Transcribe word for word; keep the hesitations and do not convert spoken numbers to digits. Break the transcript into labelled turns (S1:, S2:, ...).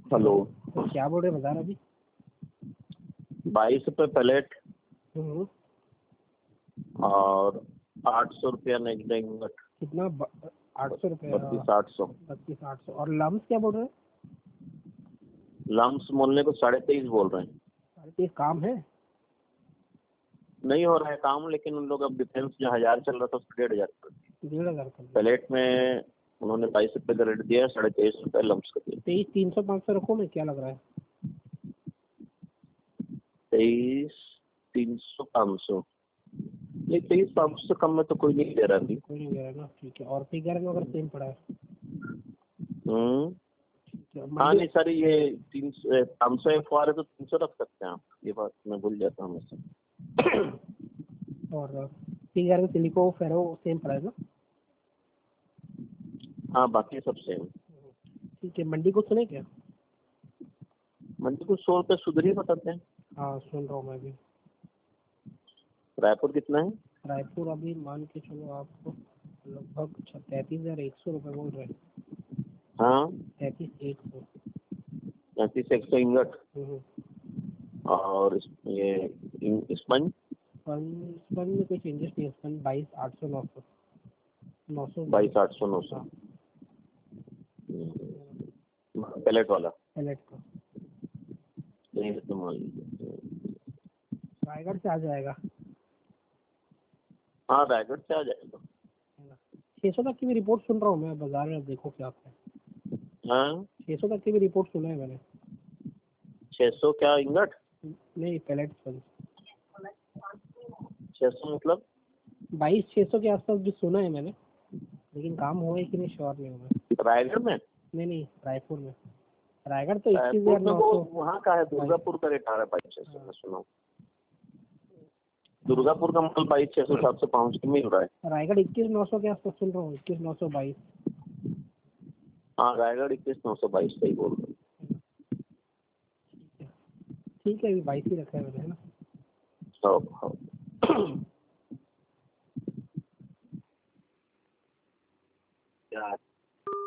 S1: Hello.
S2: तो क्या बोल रहे बाजार अभी?
S1: बाईस रुपये प्लेट
S2: हम्म,
S1: और आठ सौ रुपया नेक इंगट।
S2: कितना? आठ सौ रुपये
S1: बत्तीस आठ सौ।
S2: बत्तीस आठ सौ। और लम्स क्या बोल रहे हैं?
S1: लम्स मोलने को साढ़े तेईस बोल रहे हैं।
S2: साढ़े तीस काम है?
S1: नहीं हो रहा है काम, लेकिन उन लोग अब डिफेंस जो हजार चल रहा था उसको डेढ़ हजार कर दिया।
S2: डेढ़ हजार कर दिया।
S1: प्लेट में उन्होंने बाईस रुपये का रेट दिया है, साढ़े तेईस रुपये लम्स का दिया।
S2: तेईस तीन सौ पाँच सौ रखो में, क्या लग रहा है?
S1: तेईस तीन सौ पाँच सौ नहीं, तेईस पाँच सौ कम में तो कोई नहीं दे रहा अभी।
S2: कोई नहीं दे रहा ना, ठीक है। और फिगर में अगर सेम पड़ा है?
S1: हम्म
S2: ठीक है।
S1: हाँ
S2: मंडी
S1: नहीं सर, ये तीन सौ पाँच सौ एफ आर है तो तीन सौ रख सकते हैं आप, ये बात मैं भूल जाता हूँ हमेशा।
S2: और फिगर में सिलिको फेरो सेम पड़ा है ना?
S1: हाँ बाकी सब सेम।
S2: ठीक है। मंडी को सुने क्या?
S1: मंडी को सौ रुपये सुधर ही बताते हैं।
S2: हाँ सुन रहा हूँ मैं भी।
S1: रायपुर कितना है?
S2: रायपुर अभी मान के चलो आपको लगभग तैंतीस हजार एक सौ रुपये बोल रहे हैं।
S1: हाँ
S2: तैंतीस एक सौ।
S1: पैंतीस एक सौ इंगट।
S2: हम्म।
S1: और इस- ये इन- स्पंज
S2: स्पंज स्पंज में कोई चेंजेस नहीं है। स्पंज बाईस आठ सौ नौ सौ नौ सौ
S1: बाईस आठ सौ नौ सौ। पैलेट वाला
S2: पैलेट का।
S1: नहीं तो मान लीजिए।
S2: रायगढ़ से आ जाएगा।
S1: हाँ रायगढ़ से आ जाएगा।
S2: छः सौ तक की भी रिपोर्ट सुन रहा हूँ मैं बाजार में, देखो क्या आपने?
S1: हाँ
S2: छः सौ तक की भी रिपोर्ट सुना है मैंने।
S1: छः सौ क्या इंगट?
S2: नहीं पैलेट स्पंज।
S1: छः सौ मतलब
S2: बाईस छः सौ के आसपास भी सुना है मैंने, लेकिन काम हुआ है कि नहीं श्योर नहीं हूँ मैं।
S1: रायगढ़ में?
S2: नहीं नहीं रायपुर में। रायगढ़ तो इक्कीस
S1: रायपुर
S2: हजार
S1: में
S2: नौ
S1: वो
S2: सौ
S1: वहाँ का है, दुर्गापुर का रेट आ रहा है बाईस छः सौ। मैं सुना दुर्गापुर का मतलब बाईस छः सौ सात सौ पाँच सौ मिल रहा है।
S2: रायगढ़ इक्कीस नौ सौ के आसपास सुन रहा हूँ। इक्कीस नौ सौ बाईस।
S1: हाँ रायगढ़ इक्कीस नौ सौ बाईस सही बोल रहे
S2: ठीक है, अभी बाईस ही रखा है मैंने, है ना?
S1: हो।